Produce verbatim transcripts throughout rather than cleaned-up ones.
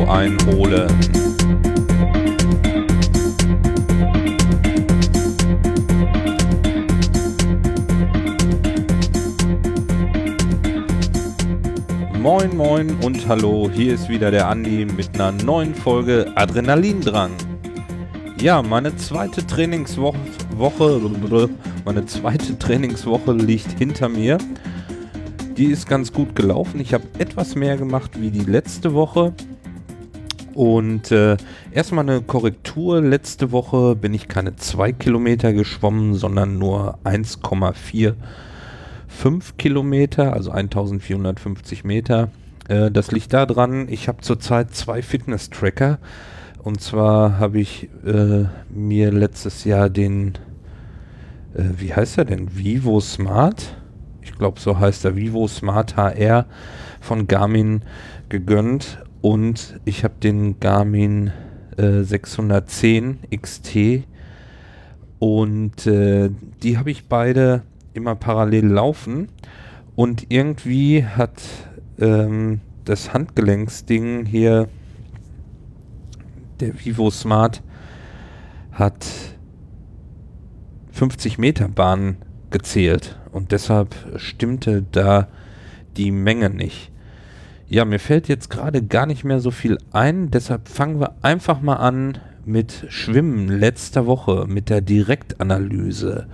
einholen. Moin moin und hallo, hier ist wieder der Andi mit einer neuen Folge Adrenalindrang. Ja, meine zweite Trainingswoche, Woche, meine zweite Trainingswoche liegt hinter mir. Die ist ganz gut gelaufen. Ich habe etwas mehr gemacht wie die letzte Woche. Und äh, erstmal eine Korrektur. Letzte Woche bin ich keine zwei Kilometer geschwommen, sondern nur eins Komma fünfundvierzig Kilometer, also eintausendvierhundertfünfzig Meter. Äh, das liegt daran, ich habe zurzeit zwei Fitness-Tracker. Und zwar habe ich äh, mir letztes Jahr den, äh, wie heißt er denn, Vivo Smart? Ich glaube, so heißt er, Vivo Smart H R von Garmin gegönnt. Und ich habe den Garmin äh, sechshundertzehn X T. Und äh, die habe ich beide immer parallel laufen. Und irgendwie hat ähm, das Handgelenksding hier, der Vivo Smart, hat fünfzig Meter Bahn gezählt und deshalb stimmte da die Menge nicht. Ja, mir fällt jetzt gerade gar nicht mehr so viel ein, deshalb fangen wir einfach mal an mit Schwimmen letzter Woche, mit der Direktanalyse.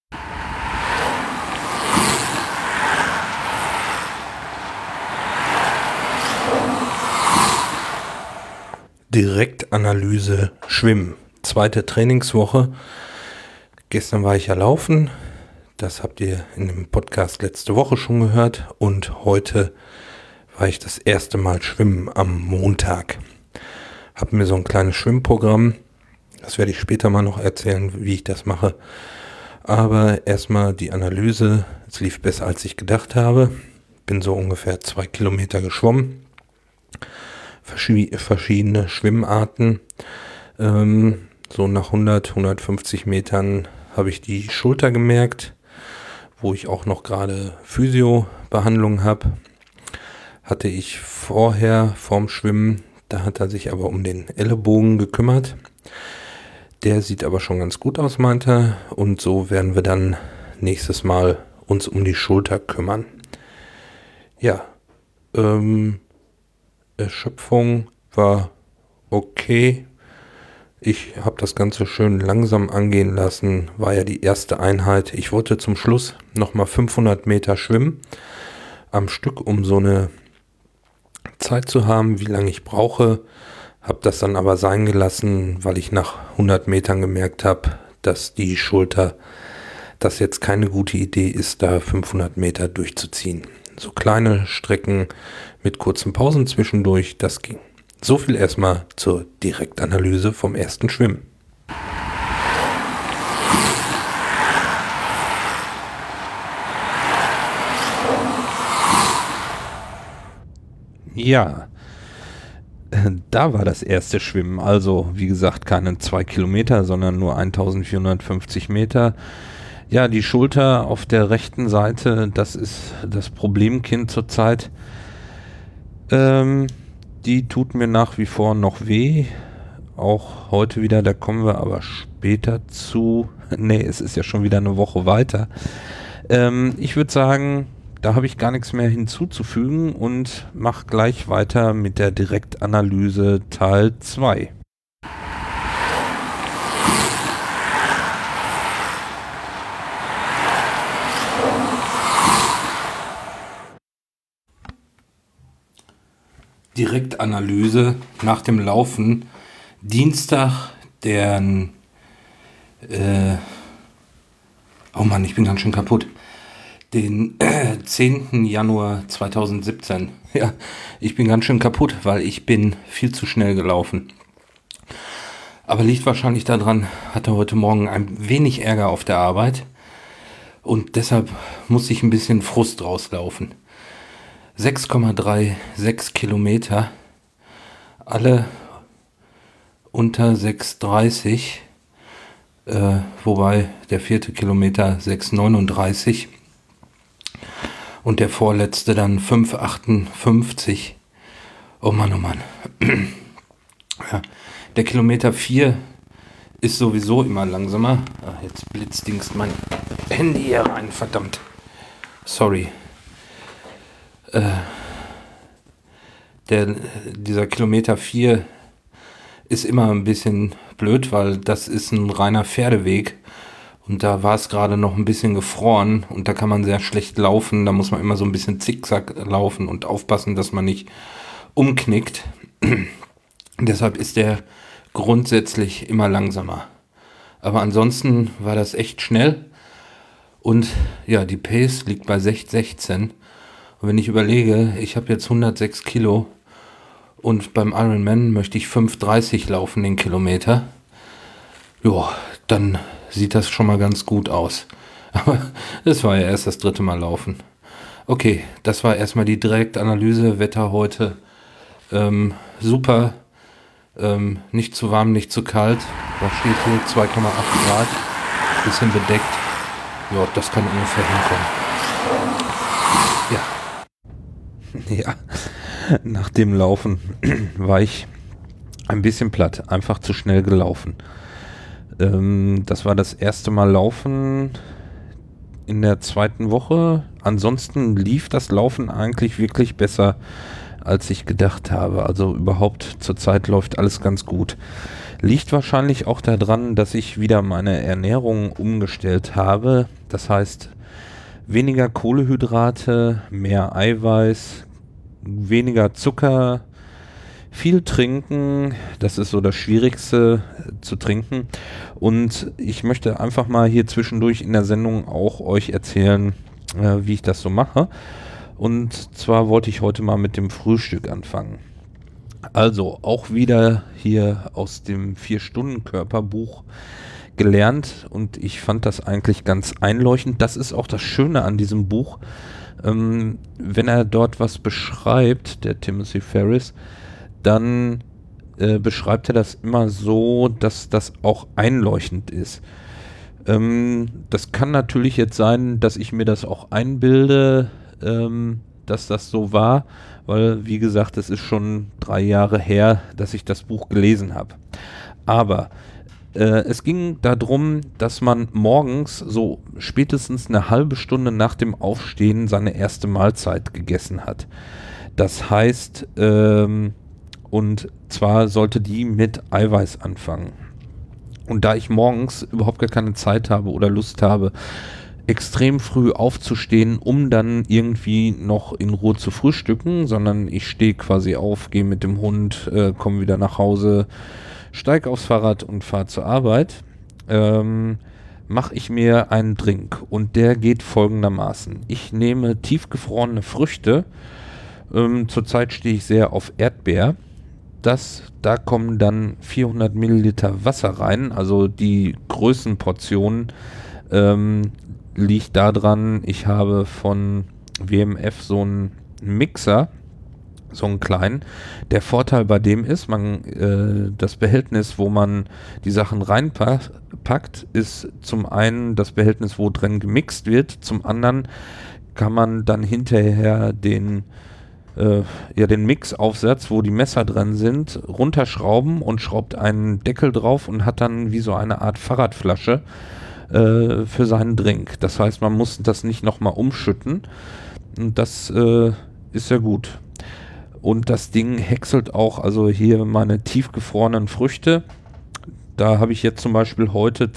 Direktanalyse Schwimmen. Zweite Trainingswoche. Gestern war ich ja laufen. Das habt ihr in dem Podcast letzte Woche schon gehört. Und heute war ich das erste Mal schwimmen am Montag. Hab mir so ein kleines Schwimmprogramm. Das werde ich später mal noch erzählen, wie ich das mache. Aber erstmal die Analyse. Es lief besser, als ich gedacht habe. Bin so ungefähr zwei Kilometer geschwommen. Verschiedene Schwimmarten. Ähm, so nach hundert, hundertfünfzig Metern habe ich die Schulter gemerkt, wo ich auch noch gerade Physio-Behandlung habe. Hatte ich vorher vorm Schwimmen, da hat er sich aber um den Ellenbogen gekümmert. Der sieht aber schon ganz gut aus, meinte er. Und so werden wir dann nächstes Mal uns um die Schulter kümmern. Ja, ähm, Erschöpfung war okay. Ich habe das Ganze schön langsam angehen lassen. War ja die erste Einheit. Ich wollte zum Schluss nochmal fünfhundert Meter schwimmen am Stück, um so eine Zeit zu haben, wie lange ich brauche. Habe das dann aber sein gelassen, weil ich nach hundert Metern gemerkt habe, dass die Schulter, das jetzt keine gute Idee ist, da fünfhundert Meter durchzuziehen. So kleine Strecken mit kurzen Pausen zwischendurch, das ging. So viel erstmal zur Direktanalyse vom ersten Schwimmen. Ja, da war das erste Schwimmen. Also, wie gesagt, keine zwei Kilometer, sondern nur eintausendvierhundertfünfzig Meter. Ja, die Schulter auf der rechten Seite, das ist das Problemkind zurzeit. Ähm, die tut mir nach wie vor noch weh. Auch heute wieder, da kommen wir aber später zu. Nee, es ist ja schon wieder eine Woche weiter. Ähm, ich würde sagen, da habe ich gar nichts mehr hinzuzufügen und mache gleich weiter mit der Direktanalyse Teil zwei. Direktanalyse nach dem Laufen. Dienstag, der äh, oh Mann, ich bin ganz schön kaputt. Den äh, zehnten Januar zweitausendsiebzehn. Ja, ich bin ganz schön kaputt, weil ich bin viel zu schnell gelaufen. Aber liegt wahrscheinlich daran, hatte heute Morgen ein wenig Ärger auf der Arbeit. Und deshalb muss ich ein bisschen Frust rauslaufen. sechs Komma sechsunddreißig Kilometer, alle unter sechs Komma dreißig, äh, wobei der vierte Kilometer sechs Komma neununddreißig und der vorletzte dann fünf Komma achtundfünfzig. Oh Mann, oh Mann. Ja, der Kilometer vier ist sowieso immer langsamer. Ah, jetzt blitzdingst mein Handy hier rein, verdammt. Sorry. Äh, der, dieser Kilometer vier ist immer ein bisschen blöd, weil das ist ein reiner Pferdeweg. Und da war es gerade noch ein bisschen gefroren und da kann man sehr schlecht laufen. Da muss man immer so ein bisschen zickzack laufen und aufpassen, dass man nicht umknickt. Deshalb ist der grundsätzlich immer langsamer. Aber ansonsten war das echt schnell. Und ja, die Pace liegt bei sechs sechzehn. Und wenn ich überlege, ich habe jetzt hundertsechs Kilo und beim Ironman möchte ich fünf dreißig laufen den Kilometer. Ja, dann sieht das schon mal ganz gut aus. Aber das war ja erst das dritte Mal laufen. Okay, das war erstmal die Direktanalyse. Wetter heute ähm, super. Ähm, nicht zu warm, nicht zu kalt. Da steht hier zwei Komma acht Grad. Bisschen bedeckt. Ja, das kann ungefähr hinkommen. Ja. Ja, nach dem Laufen war ich ein bisschen platt. Einfach zu schnell gelaufen. Das war das erste Mal Laufen in der zweiten Woche. Ansonsten lief das Laufen eigentlich wirklich besser, als ich gedacht habe. Also überhaupt zurzeit läuft alles ganz gut. Liegt wahrscheinlich auch daran, dass ich wieder meine Ernährung umgestellt habe. Das heißt, weniger Kohlenhydrate, mehr Eiweiß, weniger Zucker, viel trinken, das ist so das Schwierigste äh, zu trinken. Und ich möchte einfach mal hier zwischendurch in der Sendung auch euch erzählen, äh, wie ich das so mache. Und zwar wollte ich heute mal mit dem Frühstück anfangen. Also auch wieder hier aus dem Vier-Stunden-Körperbuch gelernt und ich fand das eigentlich ganz einleuchtend. Das ist auch das Schöne an diesem Buch, ähm, wenn er dort was beschreibt, der Timothy Ferriss, dann äh, beschreibt er das immer so, dass das auch einleuchtend ist. Ähm, das kann natürlich jetzt sein, dass ich mir das auch einbilde, ähm, dass das so war, weil, wie gesagt, es ist schon drei Jahre her, dass ich das Buch gelesen habe. Aber äh, es ging darum, dass man morgens so spätestens eine halbe Stunde nach dem Aufstehen seine erste Mahlzeit gegessen hat. Das heißt, ähm, und zwar sollte die mit Eiweiß anfangen. Und da ich morgens überhaupt gar keine Zeit habe oder Lust habe, extrem früh aufzustehen, um dann irgendwie noch in Ruhe zu frühstücken, sondern ich stehe quasi auf, gehe mit dem Hund, äh, komme wieder nach Hause, steige aufs Fahrrad und fahre zur Arbeit, ähm, mache ich mir einen Drink. Und der geht folgendermaßen. Ich nehme tiefgefrorene Früchte. Ähm, zurzeit stehe ich sehr auf Erdbeer. Das, da kommen dann vierhundert Milliliter Wasser rein, also die Größenportion ähm, liegt daran, ich habe von W M F so einen Mixer, so einen kleinen. Der Vorteil bei dem ist, man äh, das Behältnis, wo man die Sachen reinpackt, ist zum einen das Behältnis, wo drin gemixt wird, zum anderen kann man dann hinterher den ja, den Mixaufsatz, wo die Messer drin sind, runterschrauben und schraubt einen Deckel drauf und hat dann wie so eine Art Fahrradflasche äh, für seinen Drink. Das heißt, man muss das nicht nochmal umschütten und das äh, ist ja gut. Und das Ding häckselt auch, also hier meine tiefgefrorenen Früchte. Da habe ich jetzt zum Beispiel heute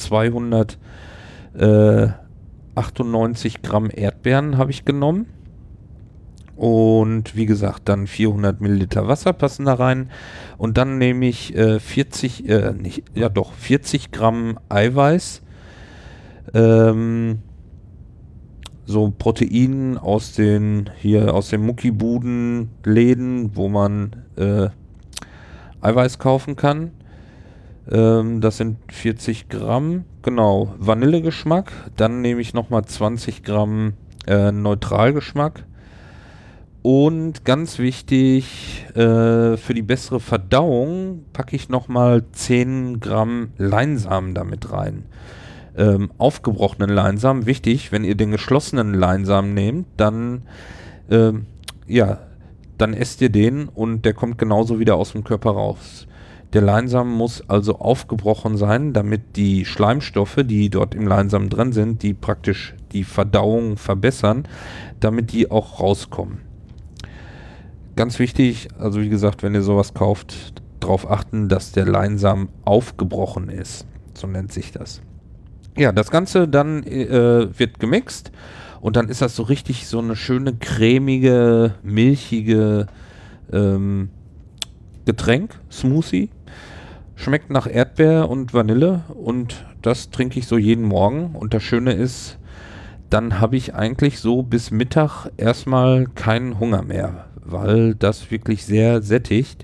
zweihundertachtundneunzig Gramm Erdbeeren habe ich genommen. Und wie gesagt, dann vierhundert Milliliter Wasser passen da rein. Und dann nehme ich äh, vierzig, äh, nicht, ja doch, vierzig Gramm Eiweiß. Ähm, so Protein aus den, hier aus den Muckibuden-Läden, wo man äh, Eiweiß kaufen kann. Ähm, das sind vierzig Gramm, genau, Vanillegeschmack. Dann nehme ich nochmal zwanzig Gramm äh, Neutralgeschmack. Und ganz wichtig, äh, für die bessere Verdauung packe ich nochmal zehn Gramm Leinsamen damit rein. Ähm, aufgebrochenen Leinsamen, wichtig, wenn ihr den geschlossenen Leinsamen nehmt, dann, ähm, ja, dann esst ihr den und der kommt genauso wieder aus dem Körper raus. Der Leinsamen muss also aufgebrochen sein, damit die Schleimstoffe, die dort im Leinsamen drin sind, die praktisch die Verdauung verbessern, damit die auch rauskommen. Ganz wichtig, also wie gesagt, wenn ihr sowas kauft, darauf achten, dass der Leinsamen aufgebrochen ist. So nennt sich das. Ja, das Ganze dann äh, wird gemixt und dann ist das so richtig so eine schöne cremige, milchige ähm, Getränk, Smoothie. Schmeckt nach Erdbeer und Vanille und das trinke ich so jeden Morgen. Und das Schöne ist, dann habe ich eigentlich so bis Mittag erstmal keinen Hunger mehr, weil das wirklich sehr sättigt.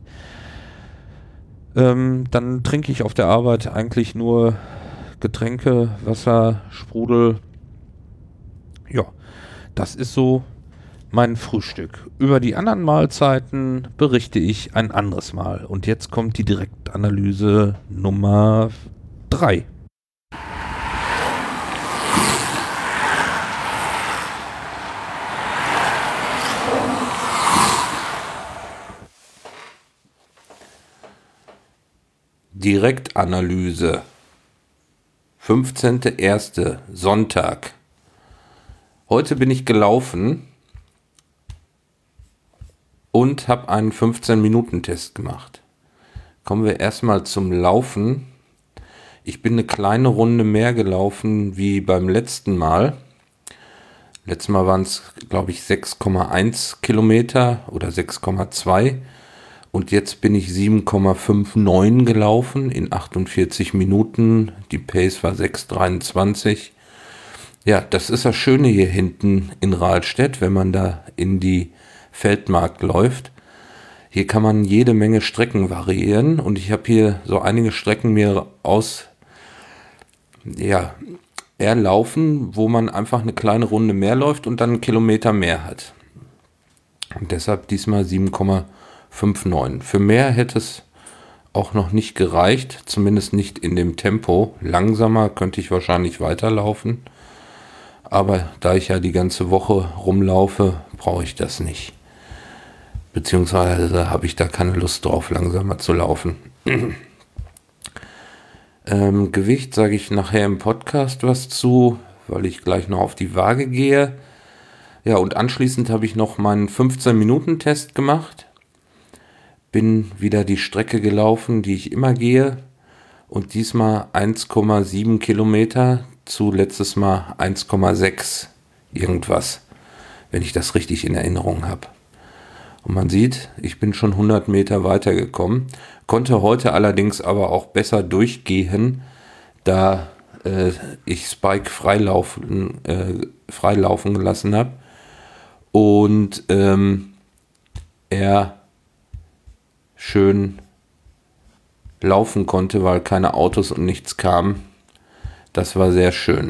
Ähm, dann trinke ich auf der Arbeit eigentlich nur Getränke, Wasser, Sprudel. Ja, das ist so mein Frühstück. Über die anderen Mahlzeiten berichte ich ein anderes Mal. Und jetzt kommt die Direktanalyse Nummer drei. Direktanalyse. fünfzehnter erster Sonntag. Heute bin ich gelaufen und habe einen fünfzehn-Minuten-Test gemacht. Kommen wir erstmal zum Laufen. Ich bin eine kleine Runde mehr gelaufen wie beim letzten Mal. Letztes Mal waren es, glaube ich, sechs Komma eins Kilometer oder sechs Komma zwei. Und jetzt bin ich sieben Komma neunundfünfzig gelaufen in achtundvierzig Minuten. Die Pace war sechs Komma dreiundzwanzig. Ja, das ist das Schöne hier hinten in Rahlstedt, wenn man da in die Feldmark läuft. Hier kann man jede Menge Strecken variieren und ich habe hier so einige Strecken mir aus, ja, erlaufen, wo man einfach eine kleine Runde mehr läuft und dann einen Kilometer mehr hat. Und deshalb diesmal sieben Komma neunundfünfzig. Für mehr hätte es auch noch nicht gereicht, zumindest nicht in dem Tempo. Langsamer könnte ich wahrscheinlich weiterlaufen, aber da ich ja die ganze Woche rumlaufe, brauche ich das nicht. Beziehungsweise habe ich da keine Lust drauf, langsamer zu laufen. ähm, Gewicht sage ich nachher im Podcast was zu, weil ich gleich noch auf die Waage gehe. Ja, und anschließend habe ich noch meinen fünfzehn-Minuten-Test gemacht. Bin wieder die Strecke gelaufen, die ich immer gehe. Und diesmal eins Komma sieben Kilometer zu letztes Mal eins Komma sechs irgendwas, wenn ich das richtig in Erinnerung habe. Und man sieht, ich bin schon hundert Meter weitergekommen, konnte heute allerdings aber auch besser durchgehen, da äh, ich Spike freilaufen, äh, freilaufen gelassen habe und ähm, er schön laufen konnte, weil keine Autos und nichts kamen. Das war sehr schön.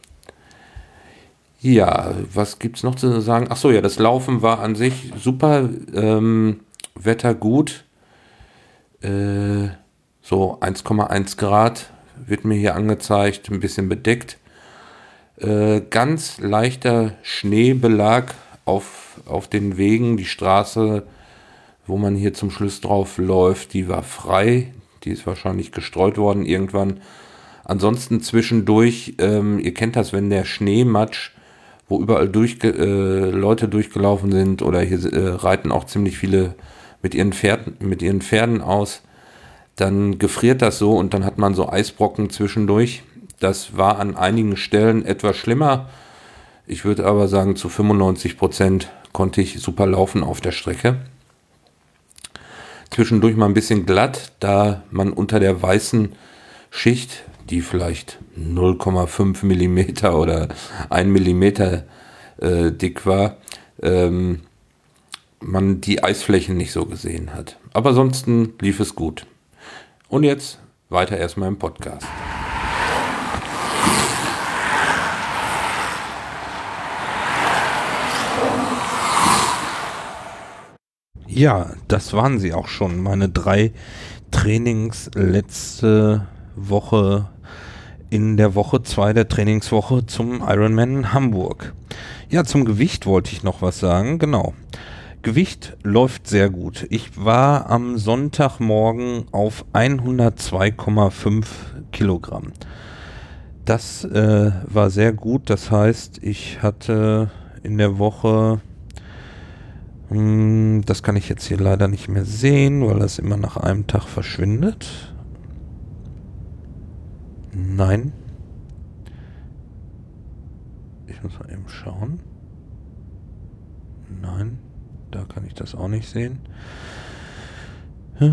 Ja, was gibt's noch zu sagen? Ach so, ja, das Laufen war an sich super, ähm, Wetter gut, äh, so eins Komma eins Grad wird mir hier angezeigt, ein bisschen bedeckt, äh, ganz leichter Schneebelag auf, auf den Wegen, die Straße, wo man hier zum Schluss drauf läuft, die war frei, die ist wahrscheinlich gestreut worden irgendwann. Ansonsten zwischendurch, ähm, ihr kennt das, wenn der Schneematsch, wo überall durch, äh, Leute durchgelaufen sind oder hier äh, reiten auch ziemlich viele mit ihren Pferden, mit ihren Pferden aus, dann gefriert das so und dann hat man so Eisbrocken zwischendurch. Das war an einigen Stellen etwas schlimmer. Ich würde aber sagen, zu fünfundneunzig Prozent konnte ich super laufen auf der Strecke. Zwischendurch mal ein bisschen glatt, da man unter der weißen Schicht, die vielleicht null Komma fünf Millimeter oder ein Millimeter äh, dick war, ähm, man die Eisflächen nicht so gesehen hat. Aber ansonsten lief es gut. Und jetzt weiter erstmal im Podcast. Ja, das waren sie auch schon, meine drei Trainings letzte Woche in der Woche zwei der Trainingswoche zum Ironman in Hamburg. Ja, zum Gewicht wollte ich noch was sagen, genau. Gewicht läuft sehr gut. Ich war am Sonntagmorgen auf hundertzwei Komma fünf Kilogramm. Das äh, war sehr gut. Das heißt, ich hatte in der Woche, mh, das kann ich jetzt hier leider nicht mehr sehen, weil das immer nach einem Tag verschwindet. Nein. Ich muss mal eben schauen. Nein, da kann ich das auch nicht sehen. Äh,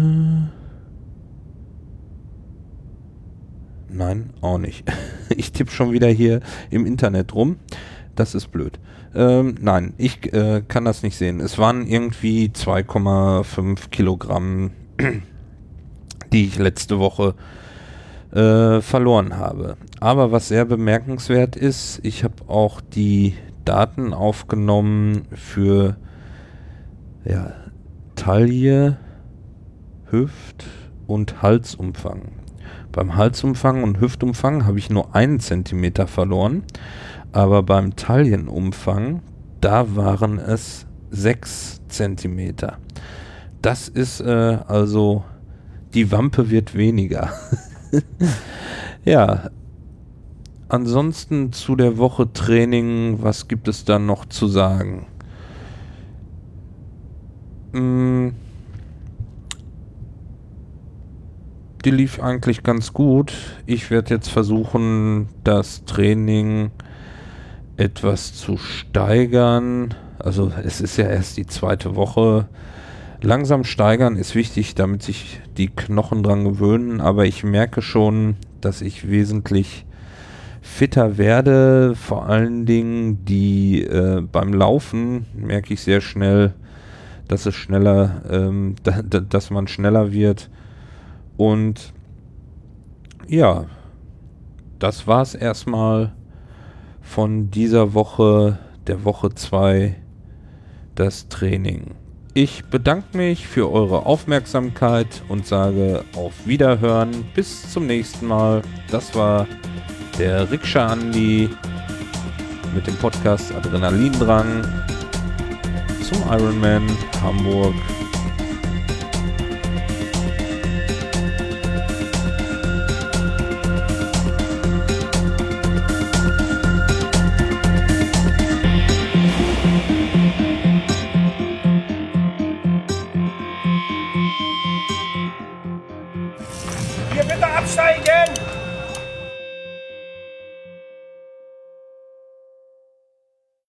Nein, auch nicht. Ich tippe schon wieder hier im Internet rum. Das ist blöd. Ähm, nein, ich äh, kann das nicht sehen. Es waren irgendwie zwei Komma fünf Kilogramm, die ich letzte Woche äh, verloren habe. Aber was sehr bemerkenswert ist, ich habe auch die Daten aufgenommen für ja, Taille, Hüft und Halsumfang. Beim Halsumfang und Hüftumfang habe ich nur einen Zentimeter verloren, aber beim Taillenumfang, da waren es sechs Zentimeter. Das ist äh, also, die Wampe wird weniger. Ja, ansonsten zu der Woche Training, was gibt es da noch zu sagen? Hm, Die lief eigentlich ganz gut. Ich werde jetzt versuchen, das Training etwas zu steigern. Also es ist ja erst die zweite Woche. Langsam steigern ist wichtig, damit sich die Knochen dran gewöhnen. Aber ich merke schon, dass ich wesentlich fitter werde. Vor allen Dingen die äh, beim Laufen merke ich sehr schnell, dass es schneller, ähm, da, da, dass man schneller wird. Und ja, das war's erstmal von dieser Woche, der Woche zwei, das Training. Ich bedanke mich für eure Aufmerksamkeit und sage auf Wiederhören. Bis zum nächsten Mal. Das war der Rikscha Andi mit dem Podcast Adrenalindrang zum Ironman Hamburg. Hier bitte absteigen!